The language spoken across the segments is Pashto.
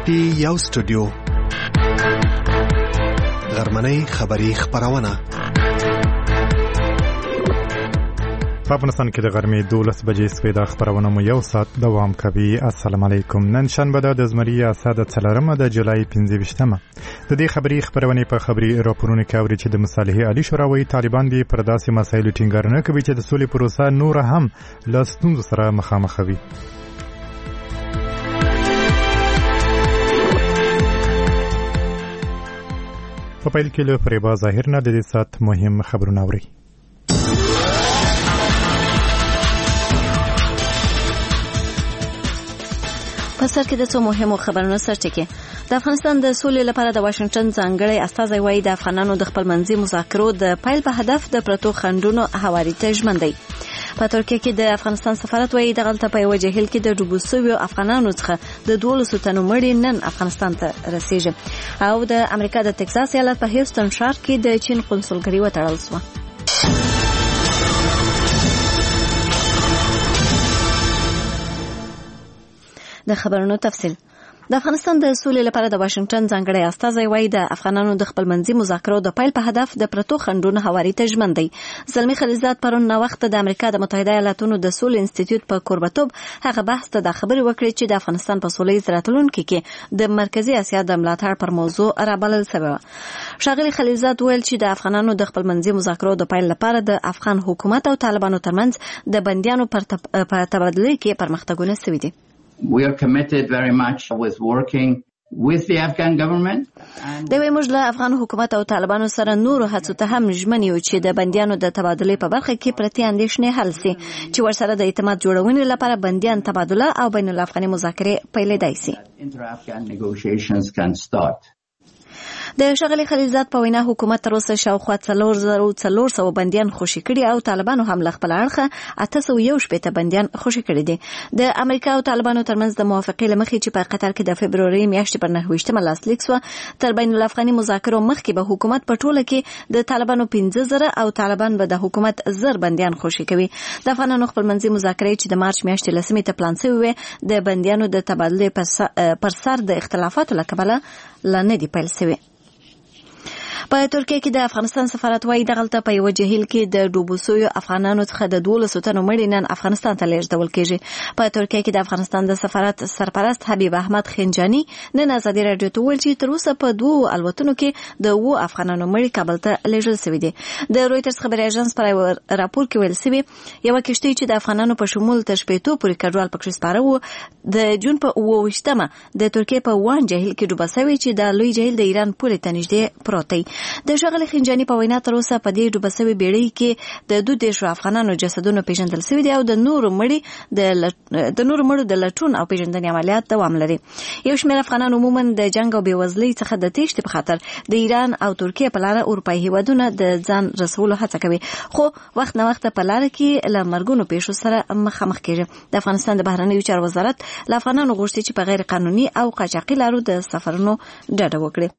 ټي یو سټوډیو غرمنۍ خبری خبرونه په افغانستان کې د غرمې 12 بجې سوي د خبرونه مو یو ساعت دوام کوي. السلام علیکم. نن شنبه د زمری اساده څلرمه د جولای 15مه. د دې خبری خبرونه په خبري راپورونه کې اوري چې د مصالح عالی شورا وایي طالبان دي پر داسې مسایلو ټینګار نه کوي چې د سولې پروسه نور هم له ستونزو سره مخامخ وي. په پیل کې له فریبا ظاهر نه د دې سات مهم خبرونه اوري. په سر کې د څو مهمو خبرونو سرچکه د افغانستان د سولې لپاره د واشنگټن ځانګړی استازی وایي د افغانانو د خپل منځي مذاکرو د پیل په هدف د پرتو خنډونو هواري ته ژمن دی. په ترکیه کې د افغانستان سفارت وایي د غلطه په یو جهیل کې د ډوبو شویو افغانانو څخه د 12 تنو مړي نن افغانستان ته رسیږي. او د امریکا د ټکساس ایالت په هیوستن ښار کې د چین قونسلګري وتړل شوه. د خبرونو تفصیل. د افغانستان د سولې لپاره د واشنگټن ځانګړی استازی وایي د افغانانو د خپل منځي مذاکرو د پیل په هدف د پرتو خنډونو هواري ته ژمن دی. زلمی خلیزات پرون نو وخت د امریکا د متحده ایالاتونو د سولې انسټیټیوټ په کوربتوب هغه بحث ته د خبرې وکړې چې د افغانستان په سولې راتلونکي کې د مرکزی اسیا د ملاتړ پر موضوع رابلل شوی. ښاغلي خلیزات ویل چې د افغانانو د خپل منځي مذاکرو د پیل لپاره د افغان حکومت او طالبانو ترمنځ د بندیانو په تبادله کې پرمختګونه شوي دي. We are committed very much with working with the Afghan government. دوی موږ له افغان حکومت او طالبانو سره نور هڅو ته هم ژمن یو چې د بندیانو د تبادله په برخه کې پرتی اندیشنې حل شي چې ورسره د اعتماد جوړونې لپاره بندیان تبادله او بین الافغاني مذاکرې پیلېدای شي. Inter-Afghan negotiations can start. د ښاغلي خلیزات په وینا حکومت تر اوسه شاوخوا 4400 بندیان خوشي کړي او طالبانو هم له خپل اړخه 801 بندیان خوشي کړي دي. د امریکا او طالبانو ترمنځ د موافقې لمخې چې په قطر کې د فبروري میاشتې پر 9 لاسلیک شو تر بین الافغاني مذاکرو مخکې به حکومت په ټوله کې د طالبانو 15000 او طالبان به د حکومت 1000 بندیان خوشي کوي. د افغانانو خپل منځي مذاکرې چې د مارچ میاشتې لسمې ته پلان شوی وي د بندیانو د تبادله پر سر د اختلافاتو له کبله لنه دی پیل شوی. په ترکیه کې د افغانستان سفارت وایي د غلطه په یو جهیل کې د ډوبو شویو افغانانو څخه د 12 تنو مړي نن افغانستان ته لیږدول کېږي. په ترکیه کې د افغانستان د سفارت سرپرست حبیب احمد خنجانی نن ازادي راډیو ته ویل چې تر اوسه په 2 الوتنو کې د 2 افغانانو مړي کابل ته لیږل شوي دي. د رويټرز خبري اژانس پر راپور کې ویل شوی یو کشتۍ چې د افغانانو په شمول تر شپېتو پورې کډوال پکې سپاره وو د جون په 28مه د ترکیه په وان جهیل کې ډوبه شوی چې د لوی جهیل د ایران پورې ته نږدې پروت دی. د ښاغلي خنجانی په وینا تر اوسه په دې ډوبه شوې بیړۍ کې د 2 افغانانو جسدونه پیژندل شوي دي او د نورو مړو د لټون او پیژندنې عملیات دوام لري. یو شمېر افغانان عموما د جنگ او بېوزلۍ څخه د تېښتې په خاطر د ایران او ترکیه په لاره اروپایي هیوادونه د ځان رسولو هڅه کوي خو وخت نه وخت په لاره کې له مرګونو پیښو سره مخامخ کېږي. د افغانستان د بهرنیو چارو وزارت له افغانانو غوښتي چې په غیر قانوني او قاچاقي لارو د سفرونو ډډه وکړي.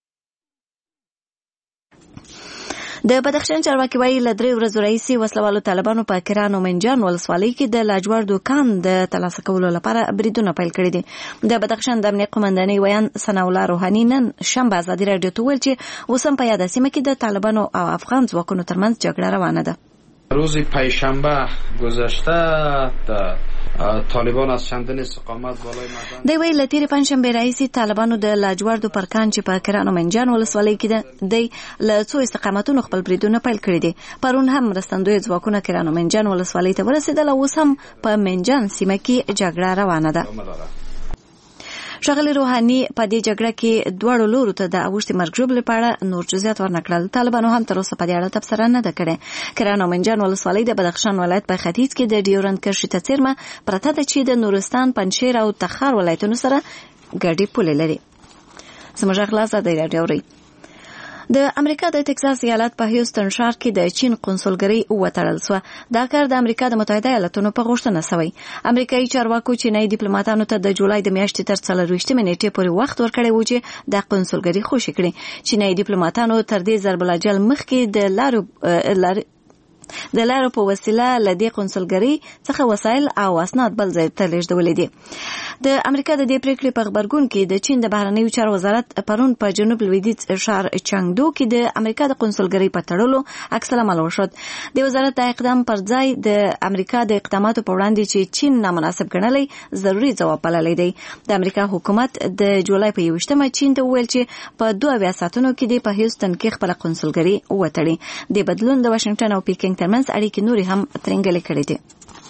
د بدخشان چارواکي وایي له 3 ورځو راهیسې وسلوالو طالبانو په کران او منجان ولسوالۍ کې د لاجوړ دوکان د ترلاسه کولو لپاره بریدونه پیل کړي دي. د بدخشان د امنیت قومندانۍ ویان ثناء الله روحاني نن شنبه ازادي راډیو ته ویل چې اوس هم په یاده سیمه کې د طالبانو او افغان ځواکونو ترمنځ جګړه روانه ده. روز پنجشنبه گذشته طالبان از چندین استقامت بالای مدن دی ویل تیر پنجشنبه راهیسې طالبانو د لاجوردو پرکان چې په کران او منجان ولسوالۍ کې دی له څو استقامتونو خپل بریدونه پیل کړي دي. پرون هم مرستندوی ځواکونه کران او منجان ولسوالۍ ته ورسېدل او اوس هم په منجان سیمه کې جګړه روانه ده. ښاغلي روحاني په دې جګړه کې دواړو لورو ته د اوښتې مرګ ژوبلې په اړه نور جزئیات ورنکړل. طالبانو هم تر اوسه په دې اړه تبصره نه ده کړې. کران او منجان ولسوالۍ د بدخشان ولایت په ختیځ کې د ډیورند کرښې ته څیرمه پرته ده چې د نورستان، پنجشیر او تخار ولایتونو سره ګډې پولې لري. زموږ غلا ازادي راډیو اورئ. د امریکا د ټکساس ایالت په هیوستن ښار کې د چین قونسلګري وتړل شو. دا کار د امریکا د متحده ایالاتونو په غوښتنه شوی. امریکایي چارواکو چینایي ډیپلوماټانو ته د جولای د میاشتې تر 24 نیټې پورې وخت ورکړی و چې د قونسلګري خوشي کړي. چینایي ډیپلوماټانو تر دې ضرب الاجل مخکې د لارو د لارو په وسیله له دې قونسلګرۍ څخه وسایل او اسناد بل ځای ته لیږدولي دي. د امریکا د دې پریکړې په خبرګون کې د چین د بهرنیو چارو وزارت پرون په جنوب لویدیځ ښار چانګدو کې د امریکا د قونسلګرۍ په تړلو عکس العمل وشود. د وزارت د اقدام پر ځای د امریکا د اقداماتو په وړاندې چې چین نامناسب ګڼلی ضروري ځواب بللی دی. د امریکا حکومت د جولای په 21 چین ته وویل چې په 2 ساعتونو کې د په هیوستن کې خپل قونسلګرۍ وتړي. د بدلون د واشنگټن او پیکینګ ترمنځ اړیکې نورې هم ترنګلې کړې دي.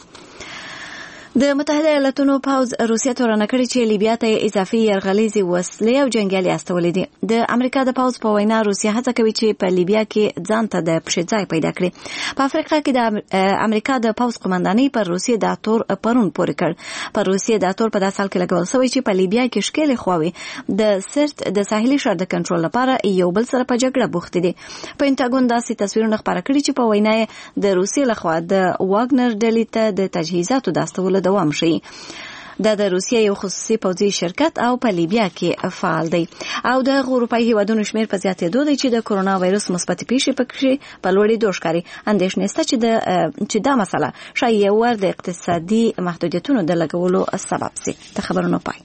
د متحده ایالاتونو پوځ روسیه تورنه کړې چې لیبیا ته اضافي یرغلیزي وسلې او جنگیالي استولې دي. د امریکا د پوځ په وینا روسیه هڅه کوي چې په لیبیا کې ځان ته د پښې ځای پیدا کړي. په افریقا کې د امریکا د پوځ قومندانۍ پر روسیه د اتور پرون پورې کړ. پر روسیه د اتور په داسال کې لګول شوی چې په لیبیا کې شکل خواوي د سرت د ساحلي شر د کنټرول لپاره یو بل سره په جګړه بوخت دي. پینټاګون داسې تصویرونه خپاره کړي چې په وینا د روسیې لخوا د واګنر ډلې ته د تجهیزاتو د استولو دوام شي. د روسیې یو خصوصي پوځي شرکت او په لیبیا کې فعال دی. او د اروپایي هیوادونو شمیر په زیاتېدو دی چې د کرونا وایرس مثبت پیښې پکې په لوړېدو ښکاري. اندېښنه شته چې دا مسله شایي ور د اقتصادي محدودیتونو د لګولو سبب شي. د خبرونو پای.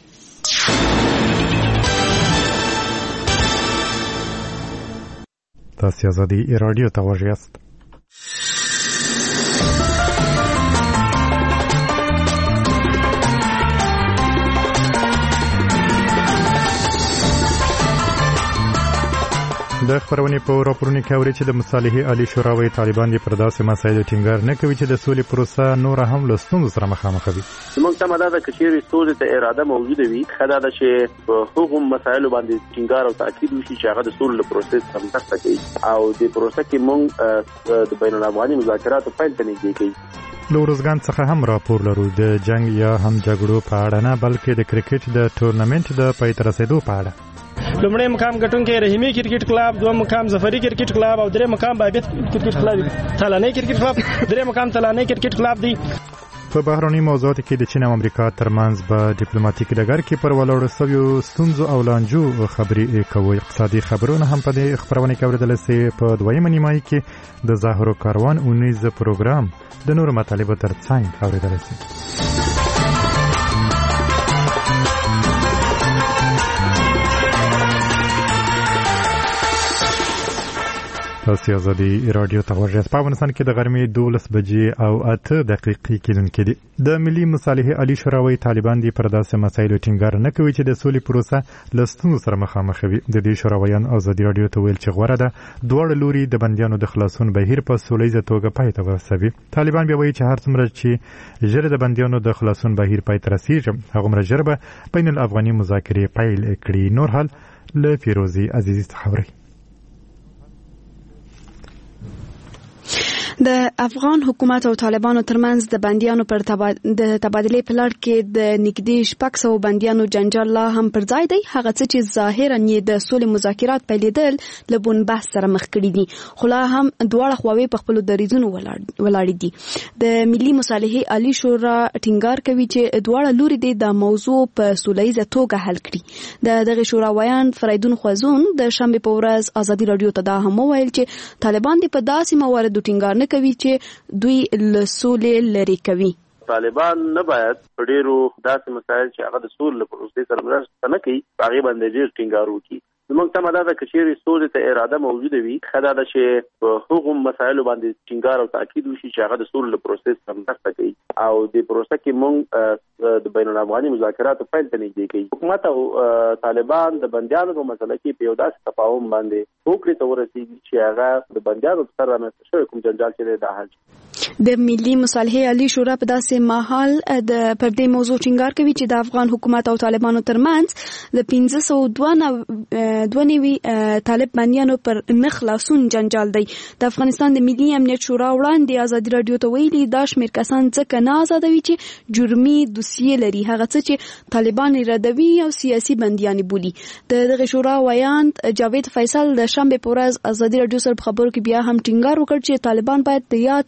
تاسو ازادي رادیو ته وژیاست. د خبرونې په راپورونو کې اوري چې د مصالحې عالی شورا طالبان د پرداسه مسایل ټینګار نه کوي چې د سولې پروسه نور هم له ستونزو سره مخامخ وي. موږ ته ماده د کچېری سولې ته اراده موجوده وي خدای دا چې په هغو مسایلو باندې ټینګار او تاکید وشي چې هغه د سولې پروسس هم تاسو کوي او د پروسه کې موږ د بین الافغاني مذاکراتو پیل ته نږدې کوي. لورزګان څخه هم راپور لرو د جنگ یا هم جګړو په اړه نه بلکې د کرکټ د ټورنمنت د پای ته رسیدو په اړه. لومړی مقام ګټونکی رحیمي کرکټ کلب، دوم مقام ظفری کرکټ کلب او درې مقام بابت کرکټ کلب، تلانی کرکټ کلب، درې مقام تلانی کرکټ کلب دی. په بهرني موضوعاتو کې د چین او امریکا ترمنځ په ډیپلوماټیک ډګر کې پر ولاړو شویو ستونزو او لانجو خبرې کوي. اقتصادي خبرونه هم په دې خبرونه کې اوریدل شي. په دویمه نیمایي کې د زهرو کاروان اونیز پروګرام د نورو مطالبو ترڅنګ اوریدل شي. تاسو ازادي رادیو ته ورغاست. په افغانستان کې د غرمې 12 بجې او 8 دقیقې کېدونکې دي. د ملي مصالحې عالی شورا طالبان دي پر داسې مسایلو ټینګار نه کوي چې د سولې پروسه له ستونزو سره مخامخ وي. د دې شوراویان ازادي رادیو ته ویل چې غوړه ده دواړه لوري د بندیانو د خلاصون بهیر په سولېزه توګه پای ته ورسوي. طالبان بیا وایي چې هر څومره چې ژر د بندیانو د خلاصون بهیر پای ته رسیږي هغومره ژر به بین الافغاني مذاکرې پیل کړي. نور حال له فیروزي عزیزي خبري. د افغان حکومت او طالبانو ترمنځ د بندیانو پر د تبادله په لړ کې د نږدې 600 بندیانو جنجال لا هم پر ځای دی. هغه څه چې ظاهرا یې د سولې مذاکرات پیلېدل له بون بحث سره مخ کړي دي خو لا هم دواړه خواوې په خپل دریځونو ولاړ دي. د ملي مصالحې عالی شورا ټینګار کوي چې دواړه لوري د موضوع په سولهییزه توګه حل کړي. د دغه شوراویان فریدون خوازون د شنبه په ورځ ازادي رادیو ته دا هم وویل چې طالبان د په داسې مواردو ټینګار کوي چې دوی له سولې لري کوي. طالبان نه باید په ډیرو داسې مسایل چې هغه د سولې له پروسې سره مرسته نه کوي هغه باندې ډیر ټینګار وکړي. زموږ ته ماده د کچېری سولې ته اراده موجوده وي خدای دا چې په هغو مسایلو باندې ټینګار او تاکید وشي چې هغه د سولې له پروسې سره مرسته کوي او د پروسه کې موږ د بین الافغاني مذاکراتو پیل ته نږدې کوي. حکومت او طالبان د بندیانو په مسله کې په یو داسې تفاهم باندې هوکړې ته ورسېږي چې هغه د بندیانو په سر رامنځته شوی کوم جنجال چې د حل. د ملي مصالحې عالی شورا په داسې مهال د پر دې موضوع ټینګار کوي چې د افغان حکومت او طالبانو ترمنځ د 592 طالب بندیانو پر نه خلاصون جنجال دی. د افغانستان د ملي امنیت شورا وړاندې ازادي رادیو ته ویلي دا شمېر کسان ځکه نه آزادوي چې جرمي دوسیې لري هغه څه چې طالبان ردوي او سیاسي بندیان بولي. دغه شورا ویان جاوید فیصل د شنبه په ورځ ازادي رادیو سره خبرو کې بیا هم ټینګار وکړ چې طالبان باید د یاد شمېر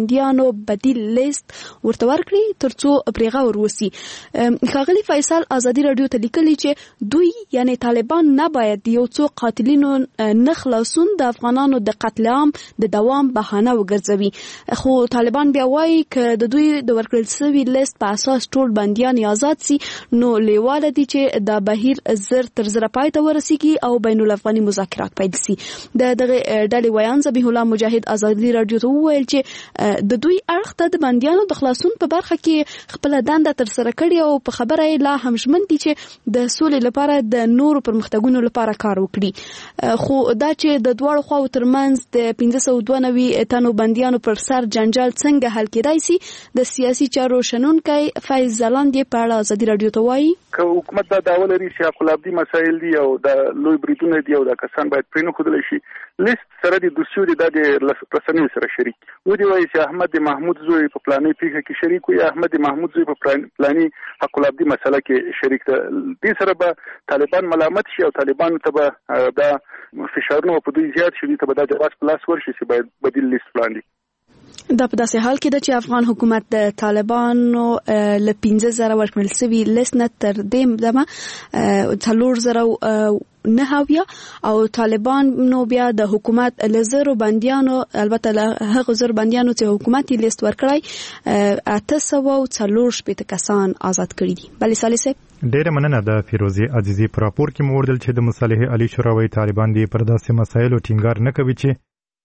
بنديانو بدیل لیست ورته ورکړي ترڅو پرېغه وروسي. ښاغلي فیصل ازادي رادیو ته لیکلي چې دوی یعنی طالبان نه باید یو څو قاتلینو نه خلاصون د افغانانو د قتل عام د دوام بهانه وګرځوي. خو طالبان بیا وایي که د دوی د ورکړل شوي لیست په اساس ټول بندیان آزاد سي نو لیواله دي چې د بهیر زر تر زره پای ته ورسیږي او بین الافغاني مذاکرات پیل سي. د دغه ډلې ویان ذبیح الله مجاهد ازادي رادیو ته وویل چې د دوی اړخ ته د بندیانو د خلاصون په برخه کې خپل دنده تر سره کړې او په خبره یې لا هم ژمن دي چې د سولې لپاره د نورو پرمختګونو لپاره کار وکړي. خو دا چې د دواړو خواو ترمنځ د 1592 تنو بندیانو پر سر جنجال څنګه حل کېدای سي د سیاسي چارو شنونکی فیض ځلاند په اړه ازادي رادیو ته وایي که حکومت دا داول لري چې خپلابدي مسایل دي او د لوی بریټونه دي او د کسان باید پرې نه خودل شي لیست سره د دوسیو د رسنیو سره شریک و دی وایي چې احمد محمود زوی په پلاني پیښه کې شریک وي احمد محمود زوی په پلاني حق العبدي مسله کې شریک ده. دې سره به طالبان ملامت شي او طالبان ته به دا فشارونه په دوی زیات شي ته به دا جواز پلاس ورشي چې باید بدیل لیست وړاندې. دا په داسې حال کې ده چې افغان حکومت د طالبانو له 15,000 ورکړل شوي لیست نه تر دې دمه 4,900 او طالبان نو بیا د حکومت له زرو بندیانو البته له هغو زرو بندیانو چې حکومت یې لیست ورکړی 840 کسان آزاد کړي دي. بلې سالسه ډیره مننه د فیروزي عزیزي پر راپور کې موردل چې د مصالح علي شوراوي طالبان دی پر داسې مسایلو ټینګار نه کوي چې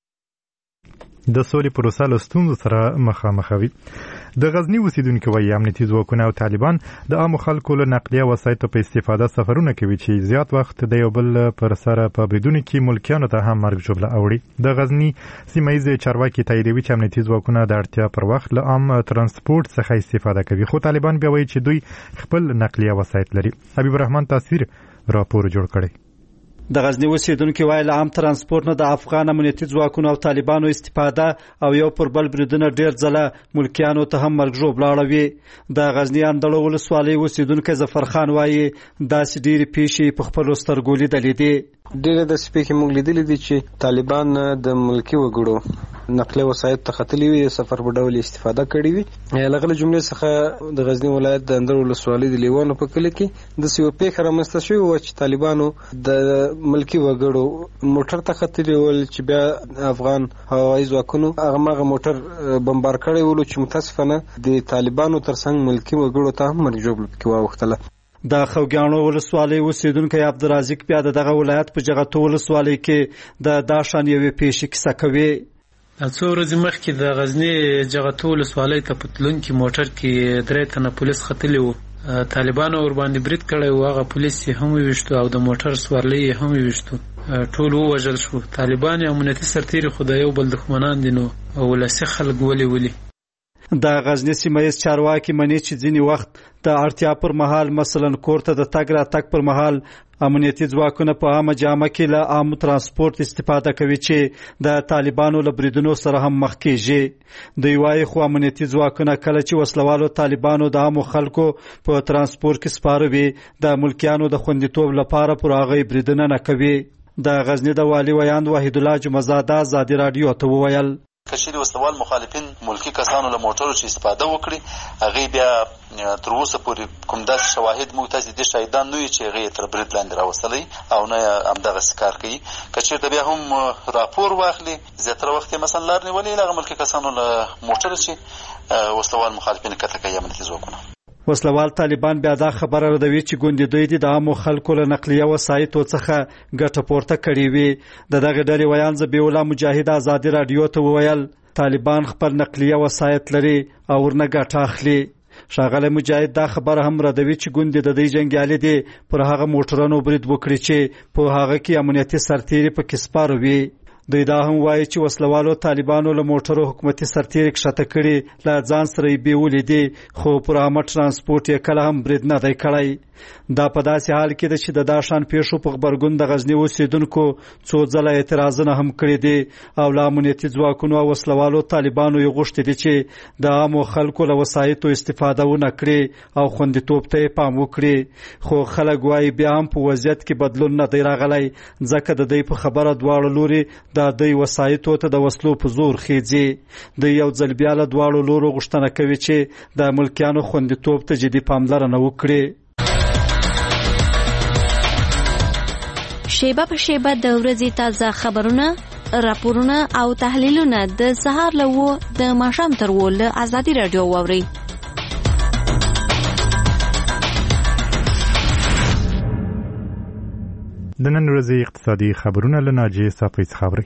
د سولې پروسه له ستونزو سره مخامخ وي. د غزنی اوسیدونکو وایي امنیتي ځواکونه او طالبان د عامو خلکو له نقلیه وسایطو په استفاده سفرونه کوي چې زیات وخت د یو بل پر سره په بریدونو کې ملکیانو ته هم مرګ ژوبله اوړي. د غزنی سیمه ییز چارواکي تاییدوي چې امنیتي ځواکونه د اړتیا پر وخت له عام ترانسپورت څخه استفاده کوي خو طالبان بیا وایي چې دوی خپل نقلیه وسایط لري. حبیب الرحمن تصویر راپور جوړ کړی. د غزنی اوسیدونکو وایي له عام ترانسپورت نه د افغان امنیتي ځواکونو او طالبانو استفاده او یو پر بل بریدونه ډیر ځله ملکیانو ته هم مرګ ژوبله اړوي. د غزنی اندړو ولسوالۍ اوسیدونکو ظفر خان وایي داسې ډېرې پیښې په خپلو سترګو لیدلې دي. ډېرې داسې پیښې موږ لیدلې دي چې طالبان د ملکي وګړو نقلیه وسایط ته ختلي وي سفر په ډول استفاده کړې وي. لغله جملې څخه د غزنی ولایت د اندړو ولسوالۍ د لیوانو په کلي کې د یو پیښه رامنځته شوې وه چې طالبانو د ملکی وګړو موټر ته ختلي ول چې بیا افغان هوایي ځواکونو هغه موټر بمبار کړی ول چې متاسفانه د طالبانو ترڅنګ ملکی وګړو ته هم مرګ ژوبله کې واوښتله. د خوګیاڼو ولسوالۍ اوسیدونکی عبدالرازق بیا د دغه ولایت په جغتو ولسوالۍ کې د داشان یوې پیښې کیسه کوي. څو ورځې مخکې د غزنی جغتو ولسوالۍ ته په تلونکي موټر کې 3 تنه پولیس ختلي وو. طالبانو ور باندې برید کړی و هغه پولیس یې هم وویشتو او د موټر سوارلۍ یې هم وویشتو. ټول ووژل شو. طالبان امنیتي سرتیري خو د یو بل دښمنان دي نو ولسي خلک ولي. د غزنی سیمه ییز چارواکي مني چې ځینې وخت د اړتیا پر مهال مثلا کور ته د تګ راتګ پر مهال امنیتي ځواکونه په عامه جامه کې له عام ترانسپورت استفاده کوي چې د طالبانو له بریدونو سره هم مخ کېږي. دوی وایي خو امنیتي ځواکونه کله چې وسلوالو طالبانو د عامو خلکو په ترانسپورت کې سپاروي د ملکیانو د خوندیتوب لپاره پر هغه بریدونه نه کوي. د غزنی د والي ویاند وحید الله جمعزاده ازادي رادیو ته وویل کشیر وسلوال مخالفین ملکی کسانو له موټرو چې استفاده وکړي هغه بیا تر اوسه پورې کوم داسې شواهد موږ ته د شاهدان نه وي چې هغه تر برید لاندې راوستلی او نه همدغه کار کوي. کچیر بیا هم راپور واخلي زیاتره وخت مثلا لار نیولې هغه ملکی کسانو له موټر چې وسلوال مخالفین کته کوي امنیتي ځواکونه. وسلوال طالبان بیا دا خبره ردوي چې ګوندې دوی د عامو خلکو له نقلیه وسایطو څخه ګټه پورته کړې وي. د دغه ډلې ویان ذبیح الله مجاهد ازادي رادیو ته وویل طالبان خپل نقلیه وسایط لري او ورنه ګټه اخلي. ښاغلی مجاهد دا خبره هم ردوي چې ګوندې د دوی جنګیالي دي پر هغه موټرونو برید وکړي چې په هغه کې امنیتي سرتیري پکې سپاره وي. دوی دا هم وایي چې وسلوالو طالبانو له موټرو حکومتي سرتیري کښته کړي له ځان سره یې بیولې دي خو پر عامه ترانسپورت یې کله هم برید نه دی کړی. دا په داسې حال کې ده چې د داشان پیښو په غبرګون د غزنی اوسیدونکو څو ځله اعتراضونه هم کړي دي او له امنیتي ځواکونو او وسلوالو طالبانو یې غوښتي دي چې د عامو خلکو له وسایطو استفاده ونه کړي او خوندیتوب ته یې پام وکړي. خو خلک وایي بیا هم په وضعیت کې بدلون نه دی راغلی ځکه د دوی په خبره دواړه لوري د دوی وسایطو ته د وسلو په زور خېځي. د یو ځل بیا له دواړو لورو غوښتنه کوي چې د ملکیانو خوندیتوب ته جدي پاملرنه وکړي. شیبه په شیبه د ورځې تازه خبرونه، راپورونه او تحلیلونه د سهار له 9 د ماښام تر 10 له آزادي رادیو واورئ. د نن ورځې اقتصادي خبرونه له ناجیې صافۍ څخه اورئ.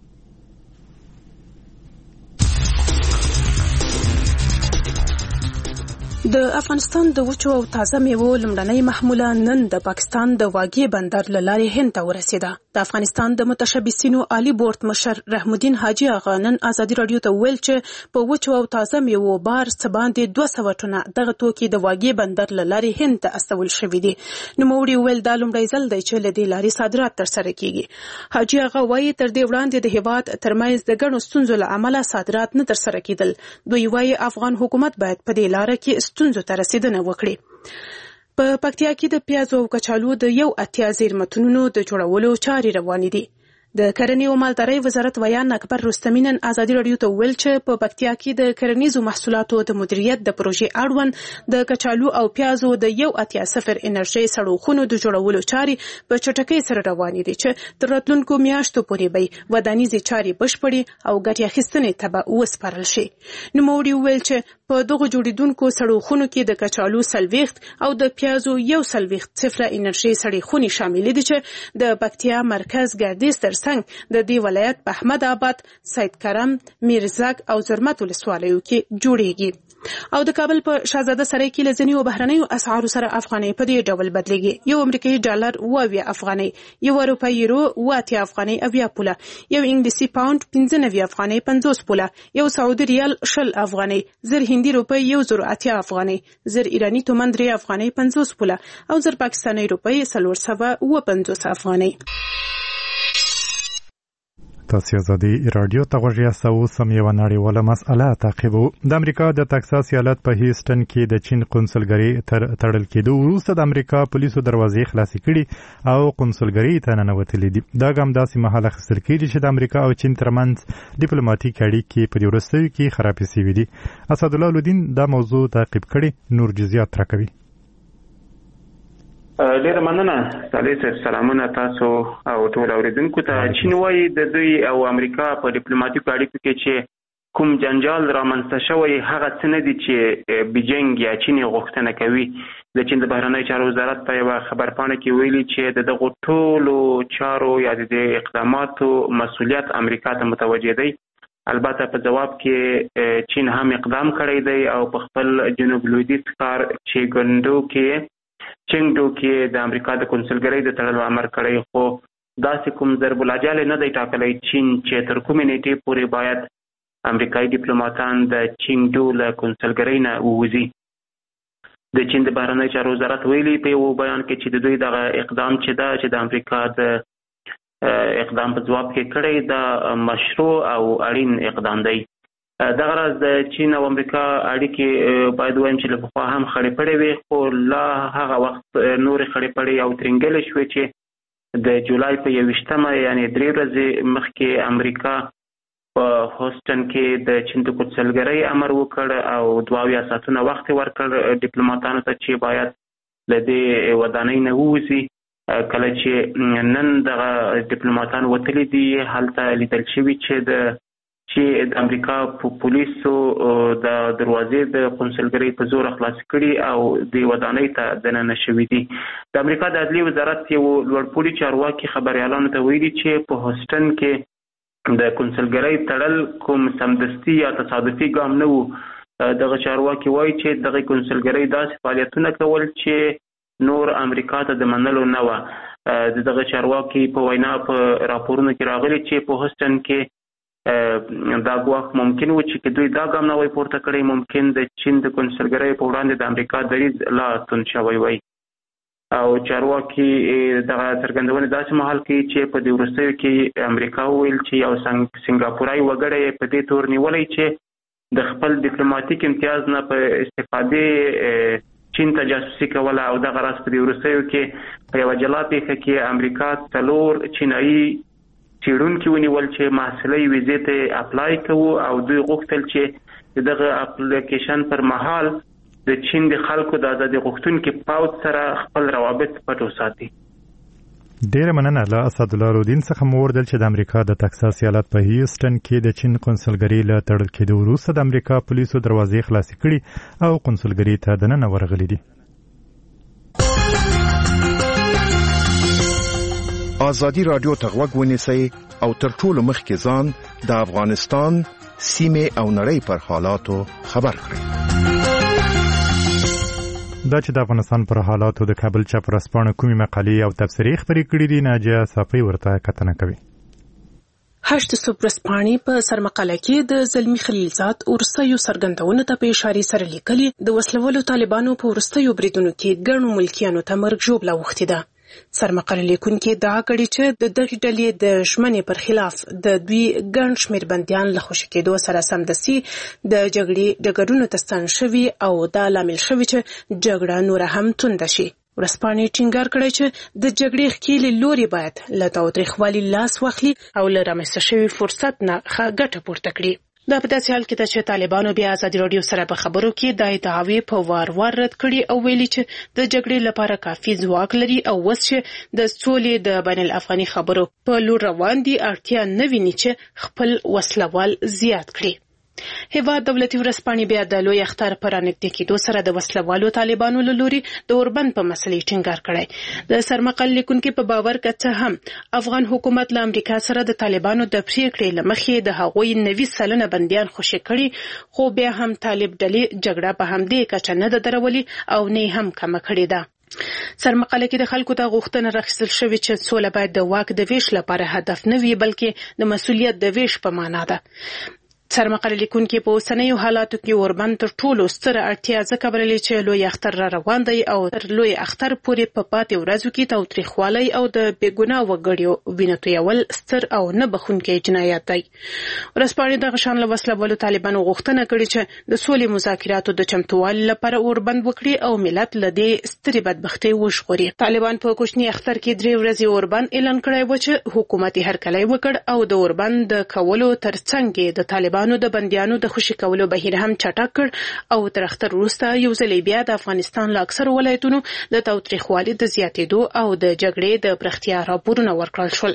د افغانستان د وچو او تازه میوو لمړنۍ محموله نن د پاکستان د واګې بندر له لارې هند ته ورسېده. د افغانستان د متشبثینو عالی بورډ مشر رحم الدین حاجی آغا نن آزادي رادیو ته ویل چې په وچو او تازه میوو بار څه باندې 200 ټنه دغه توکي د واګې بندر له لارې هند ته استول شوي دي. نوموړي ویل دا لومړی ځل دی چې له دې لارې صادرات ترسره کیږي. حاجی آغا وایي تر دې وړاندې د هیواد ترمنځ د ګڼو ستونزو له امله صادرات نه ترسره کیدل. دوی وایي افغان حکومت باید په دې لاره کې ستونزو ته رسیدنه وکړي. په پکتیا کې د پیازو او کچالو د 1 زیرمتونونو د جوړولو چارې روانې دي. د کرنې او مالدارۍ وزارت ویان اکبر رستمی نن آزادي رادیو ته ویل چې په پکتیا کې د کرنیزو محصولاتو د مدیریت د پروژې اړوند د کچالو او پیازو د 1.0 انرژي سړوخونو د جوړولو چارې په چټکۍ سره روانې دي چې تر راتلونکو میاشتو پورې به ودانیزې چارې بشپړې او ګټې اخیستنې ته به وسپارل شي. نوموړي ویل چې په دغه جوړیدونکو سړوخونو کې د کچالو 40 او د پیازو 1.0 انرژي سړې شامل دي چې د پکتیا مرکز ګردیز تر څنګ د دې ولایت په احمد آباد، سید کرم، میرزاق او زرمت ولسوالیو کې جوړیږي. او د کابل په شاهزاده سرای کې لزنی او بهرنیو اسعارو سره افغانۍ په دې ډول بدلېږي. یو امریکایي ډالر 20 افغانۍ، یو اروپایي یورو 80 افغانۍ 80 پوله، یو انګلیسي پاوند 95 افغانۍ 50 پوله، یو سعودي ریال 60 افغانۍ، زر هندي روپۍ 180 افغانۍ، زر ایرانی تومان 3 افغانۍ 50 پوله او زر پاکستاني روپۍ 450 افغانۍ. تاسو آزادي رادیو ته غوږ یاست. اوس هم یوه نړیواله مسأله تعقیبو. د امریکا د تکساس ایالت په هیوسټن کې د چین قونسلګرۍ تړل کېدو وروسته د امریکا پولیسو دروازې خلاصې کړي او قونسلګرۍ ته ننوتلي دي. دا ګام داسې مهال اخیستل کېږي چې د امریکا او چین ترمنځ ډیپلوماټیک اړیکې په دې وروستیو کې خرابې شوي دي. اسدالله الدین دا موضوع تعقیب کړي، نور جزئیات راکوي. ډیره مننه صالح صاحب. سلامونه تاسو او ټول اوریدونکو ته. چین وايي د دوی او امریکا په ډیپلوماټیکو اړیکو کې چې کوم جنجال رامنځته شوی هغه څه نه دي چې بیجینګ یا چین غوښتنه کوي. د چین د بهرنی چارو وزارت په یوه خبرپاڼه کې ویلي چې دغه ټولو چارو یا د اقداماتو مسؤلیت امریکا ته متوجه دی. البته په جواب کې چین هم اقدام کړی دی او په خپل جنوب لویدیځ ښار چنګډو کې د امریکا د قونسلګرۍ د تړلو امر کړی، خو داسې کوم ضرب العجل نه دی ټاکلی چین چې تر کومې نیټې پورې باید امریکایي ډیپلوماتان د چنګډو له قونسلګرۍ نه ووځي. د چین د بهرنی چارو وزارت ویلي په یو بیان کې چې د دوی دغه اقدام چې د امریکا د اقدام په جواب کې کړی دا مشروع او اړین اقدام دی. دغه راز د چین او امریکا اړیکې باید وایم چې له پخوا هم خړې پړې وي، خو لا هغه وخت نورې خړې پړې او ترنګلې شوې چې د جولای په 21 یعنې 3 ورځې مخکې امریکا په هوسټن کې د چین د قونسلګرۍ امر وکړ او 22 ساعتونه وخت ورکړ ډیپلوماتانو ته چې باید له دې ودانۍ نه ووځي. کله چې نن دغه ډیپلوماتان وتلي دي هلته لیدل شوي چې د امریکا پولیسو د دروازې د قونسلګرۍ په زور خلاص کړي او د ودانۍ ته دننه شوي دي. د امریکا د عدلي وزارت یو لوړپوړي چارواکي خبریالانو ته ویلي چې په هوسټن کې د قونسلګرۍ تړل کوم سمدستي یا تصادفي ګام نه و. دغه چارواکي وایي چې دغه قونسلګرۍ داسې فعالیتونه کول چې نور امریکا ته د منلو نه وه. دغه چارواکي په وینا په راپورونو کې راغلي چې په هوسټن کې دا ګواښ ممکن و چې دوی دا ګام نه وای پورته کړی، ممکن د چین د قونسلګرۍ په وړاندې د امریکا دریځ لا توند شوی وای. او چارواکي دغه څرګندونې داسې مهال کوي چې په دې وروستیو کې امریکا وویل چې یو سنګاپوري وګړی په دې تور نیولی چې د خپل ډیپلوماټیک امتیاز نه په استفادې چین ته جاسوسي کوله او دغه راز په دې وروستیو کې په یوه جلا پیښه کې امریکا 4 چینایي څېړونکي ونیول چې محصلۍ ویزې ته اپلای کوو او دوی غوښتل چې دغه اپلیکیشن پر مهال د چین د خلکو د ازادي غوښتونکو پوځ سره خپل روابط پټ وساتي. ډیره مننه له اسدالله رودین څخه مو وردل چې د امریکا د تکساس ایالت په هیوستن کې د چین قونسلګرۍ له تړل کېدو وروسته د امریکا پولیسو دروازې خلاصې کړي او قونسلګرۍ ته دننه ورغلي دي. ازادي رادیو ته غوږ ونیسئ او تر ټولو مخکې ځان د افغانستان سیمې او نړۍ پر حالاتو خبر کړئ. دا چې د افغانستان پر حالاتو د کابل چاپ ورځپاڼه کومې مقالې او تبصرې خپرې کړي دي، ناجیه صافی ورته کتنه کوي. هشت صبح ورځپاڼې په سرمقاله کې د زلمی خلیلزاد وروستیو څرګندونو ته په اشارې سره لیکلي د وسلوالو طالبانو په وروستیو بریدونو کې ګڼو ملکیانو ته مرګ ژوبله اوښتې ده. سرمقاله لیکونکي ادعا کړې چې د دغې ډلې د ژمنې پر خلاف د دوی ګڼ شمېر بندیان له خوشي کېدو سره سمدستي د جګړې ډګرونو ته ستن شوي او دا لامل شوي چې جګړه نوره هم تونده شي. ورځپاڼې ټینګار کړی چې د جګړې ښکېلې لوري باید له تاوتریخوالي لاس واخلي او له رامنځته شوي فرصت نه ښه ګټه پورته کړي. دا په داسې حال کې ده چې طالبانو بیا ازادي راډیو سره په خبرو کې د ادعاوې په وار رد کړي او ویلي چې د جګړې لپاره کافي ځواک لري او اوس چې د سولې د بین الافغاني خبرو په لور روان دي اړتیا نه ویني چې خپل وسلوال زیات کړي. هیواد دولتي ورځپاڼې بیا د لوی اختر پر رانږدې کېدو سره د وسلوالو طالبانو له لوري د اوربند په مسلې ټینګار کړی. د سرمقال لیکونکي په باور که څه هم افغان حکومت له امریکا سره د طالبانو د پریکړې له مخې د هغوی 90 سلنه بندیان خوشي کړي، خو بیا هم طالب ډلې جګړه په همدې کچه نه ده درولې او نه هم کمه کړې ده. سرمقاله کې د خلکو ته غوښتنه راخیستل شوې چې سوله باید د واک د ویش لپاره هدف نه وي بلکې د مسؤلیت د ویش په معنا ده. سرمقاله لیکونکي په اوسنیو حالاتو کې اوربند تر ټولو ستره اړتیا ځکه بللې چې لوی اختر را روان دی او تر لوی اختر پورې په پاتې ورځو کې تاوتریخوالی او د بېګناه وګړو وینه تویول ستر او نه بخښونکی جنایت دی. ورځپاڼې دغه شان له وسلوالو طالبانو غوښتنه کړې چې د سولې مذاکراتو د چمتووالي لپاره اوربند وکړي او ملت له دې سترې بدبختۍ وژغوري. طالبان په کوچني اختر کې 3 ورځې اوربند اعلان کړی و چې حکومت یې هرکلی وکړ او د اوربند د کولو ترڅنګ د طالبانو د بندیانو د خوشي کولو بهیر هم چټک کړ او تر اختر وروسته یو ځل بیا د افغانستان له اکثرو ولایتونو د تاوتریخوالي د زیاتېدو او د جګړې د پراختیا راپورونه ورکړل شول.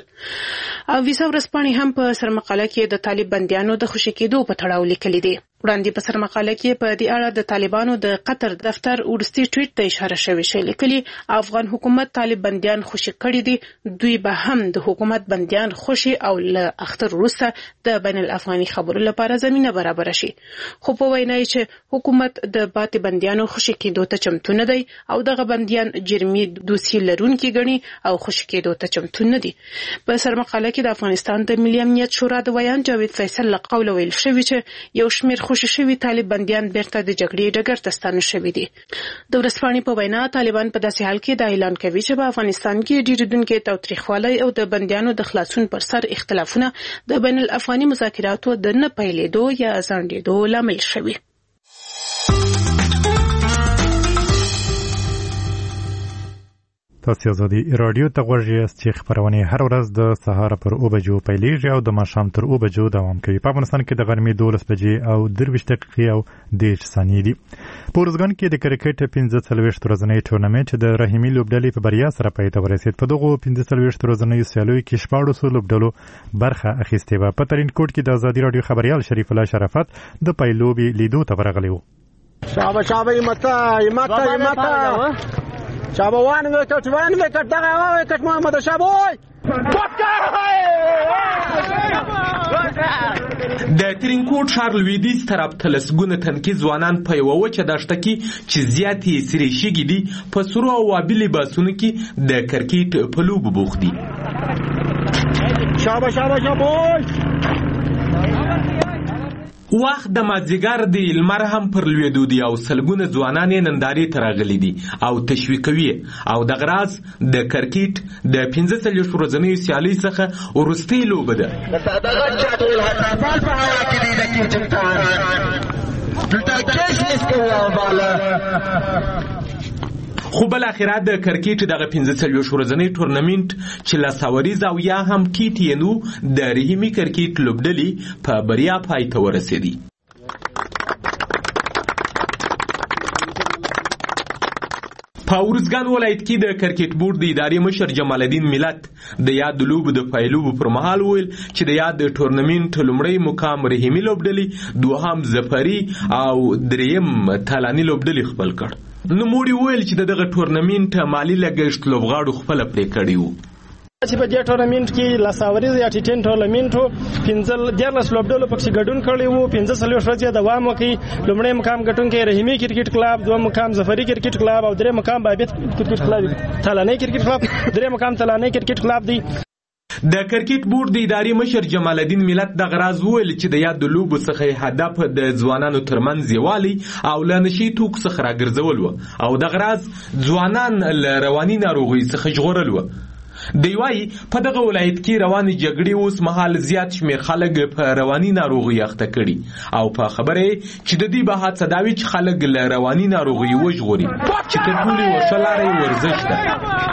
او ویسا ورځپاڼې هم په سرمقاله کې د طالب بندیانو د خوشي کېدو په تړاو لیکلي دي. وړاندې په سرمقاله کې په دې اړه د طالبانو د قطر دفتر ورستي ټویټ ته اشاره شوې چې لیکلي افغان حکومت طالب بندیان خوشي کړي دي، دوی به هم د حکومت بندیان خوشي او له اختر وروسته د بین الافغاني خبرو لپاره زمينه برابر شي. خو په وینا چې حکومت د پاتې بندیانو خوشي کېدو ته چمتو نه دی او دغه بندیان جرمي دوسي لرونکي ګڼي او خوشي کېدو ته چمتو نه دي. په سرمقاله کې د افغانستان د ملي امنیت شورا د ویان جاوید فیصل له قوله ویل شوی چې یو شمېر خوشي شوي طالب بندیان بیرته د جګړې ډګر ته ستانه شوي دي. د ورځپاڼې په وینا طالبان په داسې حال کې دا اعلان کوي چې په افغانستان کې ډیریدونکي تاوتریخوالی او د بندیانو د خلاصون پر سر اختلافونه د بین الافغاني مذاکراتو د نه پیلېدو یا ځنډېدو لامل شوي. تاسو ازادي رادیو ته غوږ یاست چې خبرونه هر ورځ د سهار پر 9 بجو پیلېږي او د ماښام تر 9 بجو دوام کوي. په افغانستان کې د غرمې 12 بجې او 23 دقیقې او 10 ثانیې دي. په ورځګان کې د کرکټ 15 ورځنی ټورنمنت د رحیمي لوبډلې په بریا سره پای ته ورسید. په دغه 15 ورځنیو سیالیو کې 14 لوبډلو برخه اخیستې وه. په ترین کوټ کې د ازادي رادیو خبريال شریف الله شرافت د پایلوبي لیدو ته ورغلی و. شابه ایمتا شابه وان وکټ دغه وکټ محمد شابوي د ترینکوټ ښار لویدیځ طرف ته لسګونه تنکي ځوانان په یوه وچه دښته کې چې زیات یې سرې شګې دي په سرو او آبي لباسونو کې د کرکټ په لوبو بوخت دي. شابوي وخت د مازدیګر د لمر هم پر لویدو دي او سلګونه ځوانان یې نندارې ته راغلي دي او تشویقوي او دغه راز د کرکټ د 15 ورځنیو سیالۍ څخه وروستۍ لوبه ده. دغه چاټول حساسات په هوا کې دي د کیچنټان دلته کیس نس کوي بالا خو بل اخره د کرکټ دغه 15 ورځنی ټورنمنت چې لاساوریز او یا هم TTNO د رحیمي کرکټ لوبډلې په بریا پای ته ورسېدي. په ارزګان ولایت کې د کرکټ بورډ د ادارې مشر جمال الدین ملت د یاد لوبو د پیلوبو پر مهال ویل چې د یاد ټورنمنت لومړی مقام رحیمي لوبډلې، دوهم ظفري او دریم تالاني لوبډلې خپل کړ. نوموړي ویل چې دغه ټورنمنت مالی لګښت لوبغاړو خپل پرې کړی وو. چې په دې ټورنمنت کې لاساوریز یا TTN ټورنمنت 15 لوبډلو پکې ګډون کړی وو. 15 ورځې دوام وکړي. لومړی مقام ګټونکی رحیمي کرکټ کلب، دویم مقام ظفري کرکټ کلب او دریم مقام بابت کرکټ کلب، تالاني کرکټ کلب، دریم مقام تالاني کرکټ کلب دی. د کرکټ بورډ د ادارې مشر جمال الدین ملت د غراز ویل چې د یاد لوبو څخه هدف د ځوانانو ترمنځ یوالي او لنشي توک څخه راګرځول وو او د غراز ځوانان له رواني ناروغي څخه ژغورل وو. دی وايي په دغه ولایت کې رواني جګړې اوس مهال زیات شمېر خلک په رواني ناروغي اخته کړي او په خبره چې د دې به هڅه دا وي چې خلک له رواني ناروغي وژغوري چې تر ټولو ورشه لارې ورزش ده.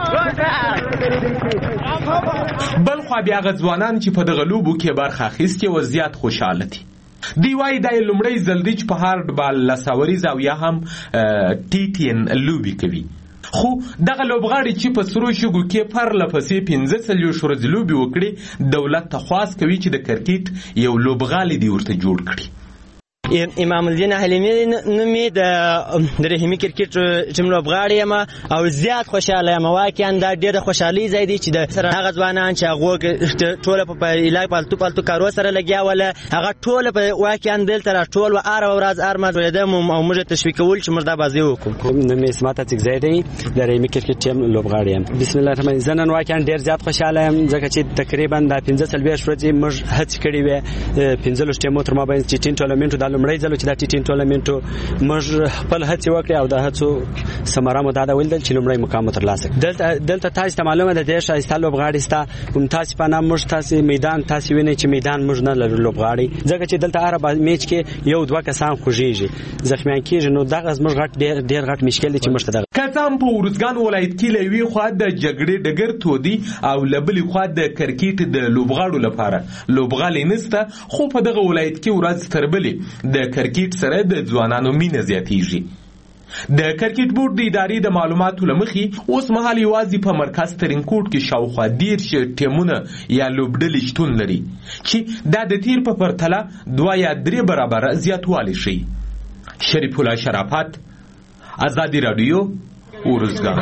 بل خوا بیا هغه ځوانان چې په دغه لوبو کې برخه اخیستې وه زیات خوشحاله دي. دی وايي دا یې لومړی ځل دی چې په هارډ بال لاساوریز او یا هم TTN لوبې کوي. خو دغه لوبغاړي چې په سرو شګو کې پرله پسې 15 ورځې لوبې وکړي، دولت ته خواست کوي چې د کرکټ یو لوبغالی دی ورته جوړ کړي. امام الدین حلیمی نومي د رحیمي کرکټ ټیم لوبغاړی یم او زیات خوشاله یم. واقعا دا ډېره خوشحالي ځای دی چې د هغه ځوانان چې هغه ټوله په علاج پالتو کارو سره لګیا وله هغه ټوله په واقعا دلته راټول وه. هره ورځ هر ماځ ویدم او موږ تشویق کول چې موږ دا بازي وکړو. نومي اسمت اڅکزی دی د رحیمي کرکټ ټیم لوبغاړی یم. بسم الله الرحمن الرحیم. زه نن واقعا ډېر زیات خوشحاله یم ځکه چې تقریبا دا 15 ورځې موږ هڅې کړې وې. 15 ټیمو تر مابین TTN ټورنمنټ دا لومړی ځل چې دا TTN ټورنمنټ موږ خپل هڅې وکړې او د هڅو ثمره مو دا ولیدل چې لومړی مقام ترلاسه کړو. دلته تاسو ته معلومه ده ډېر ښایسته لوبغاړي شته. کوم تاسو په نام موږ تاسو میدان تاسو وینئ چې میدان موږ نه لرو لوبغاړي ځکه چې دلته هر میچ کې یو دوه کسان خوږیږي زخمیان کېږي. نو دغه زموږ ډېر غټ مشکل دی چې موږ ته دغه کڅام په ارزګان ولایت کې له یوې خوا د جګړې ډګر تودي او له بلې خوا د کرکټ د لوبغاړو لپاره لوبغالي نسته. خو په دغه ولایت کې ورځ تر بلې د کرکټ سره د ځوانانو مینه زیاتیږي. د کرکټ بورډ د ادارې د معلوماتو له مخې اوس مهال یوازې په مرکز ترینکوټ کې شاوخوا 10 ټیمونه یا لوبډلې شتون لري چې دا د تیر په پرتله 2 یا 3 برابره زیاتوالی شي. شریف الله شرافت، آزادی رادیو، ارزګان.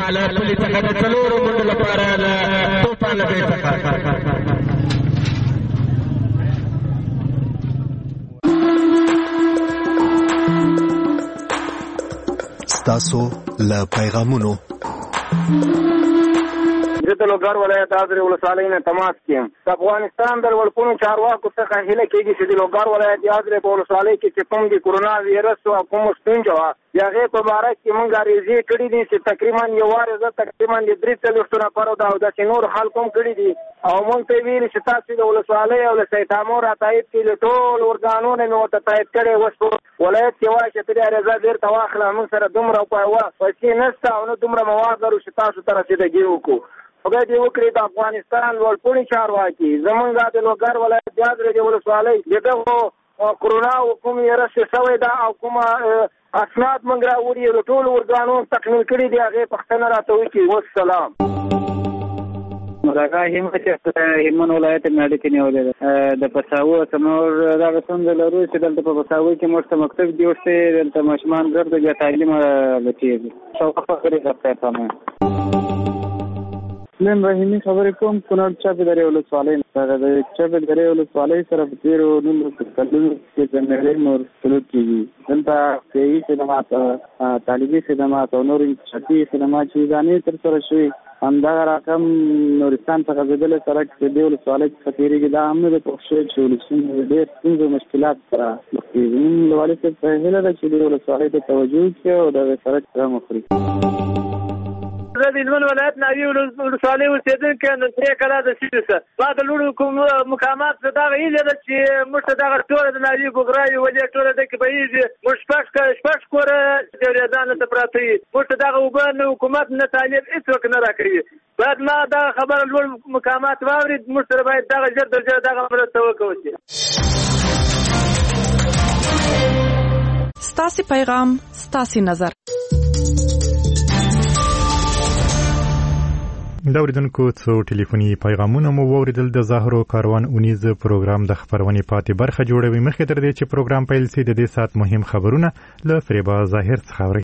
ستاسو له پیغامونو زه د لوګر ولایت اذرې ولسوالۍ نه تماس کیم. د افغانستان د ورکوونو چارواکو څخه هیله کېږي چې د لوګر ولایت اذرې په ولسوالۍ کې چې کوم د کورونا وایرس او کوم ستونزه وه د هغې په باره کې موږ عریضې کړي دي چې تقریبا یو وارې زه تقریبا د 43 نفرو او داسې نور خلکو هم کړي دي او موږ ته یې ویلي چې تاسو د ولسوالۍ او له سیتامو را تایید کړي له ټول ارګانونو مې ورته تایید کړی اوس په ولایت کې وایي چې ته دې عریضه بېرته واخله موږ سره دومره پیسې نشته او نه دومره مواد لرو چې تاسو ته رسیدګي وکړو. خدای دې وکړي د افغانستان لوړپوړي چارواکي زمونږ د لوګر ولایت د اذرې د ولسوالۍ دغه کورونا کوم وایرس شوی ده او کومه اسناد موږ راوړي له ټولو ارګانونو تکمیل کړي دي هغې پوښتنه راته وکړي. والسلام. دغه هلمند ولایت مې اړیکې نیولې ده د پساوو څمور دغه ستونزه لرو چې دلته په پساوو کې موږ ته مکتب جوړ شوی دلته ماشومان ګرځي بیا تعلیم لکېږي شوقه فقرې درته تمام نن رحیمي خبرې کوم کونړ چاپې درې ولسوالۍ سره د چاپې درې ولسوالۍ سره په تېرو 19 کلونو کې د نړۍ نور سلوک کېږي. دلته صحي خدمات تعلیمي خدمات او نور انکشافي خدمات چې ځانې ترسره شوي همدغه رقم نورستان څخه ځېدلی سړک د دې ولسوالۍ څخه تېرېږي دا هم نه ده پوښ شوی چې ولسونه ډېر ستونزو مشکلات سره مخ کېږي. نن له والي صاحب څخه هیله ده چې دې ولسوالۍ ته توجه وکړي او دغه سړک سره مخ کړي. زه د هلمند ولایت ناوې ولسوالۍ اوسېدونکی یم د 3 کاله د سیمې څخه. ما د لوړو مقامات څخه دغه هیله ده چې موږ ته دغه ټوله د ناوې ګوګراوې ولې ټوله دکې بهیږي. موږ شپږ کوره جوړېدان ته پراته وي. موږ ته دغه اوبه نه حکومت نه تعلیم هېڅوک نه راکوي. باید ما دغه خبره لوړ مقامات واوري. موږ سره باید دغه ژر تر ژره دغه مرسته وکړو. ستاسې پیغام ستاسې نظر. دا اوریدونکو څو ټلیفوني پیغامونه مو واوریدل. د زهرو کاروان اونیز پروګرام د خبرونې پاتې برخه جوړوي. مخکې تر دې چې پروګرام پیل شي د دې ساعت مهم خبرونه له فریبا ظاهر څخه